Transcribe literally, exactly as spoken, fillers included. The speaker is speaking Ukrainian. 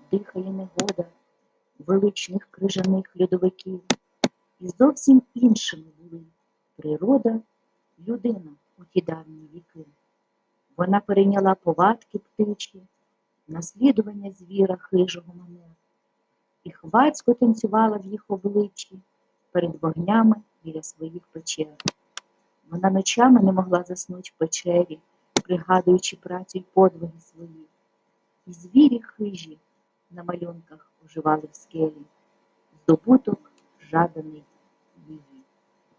дихає негода величних крижаних льодовиків. І зовсім іншими були природа, людина у ті давні віки. Вона перейняла повадки птичі, наслідування звіра хижого манер, і хвацько танцювала в їх обличчі перед вогнями біля своїх печер. Вона ночами не могла заснуть в печері, пригадуючи працю й подвиги свої. І звірі хижі на малюнках оживали в скелі, здобуток жаданий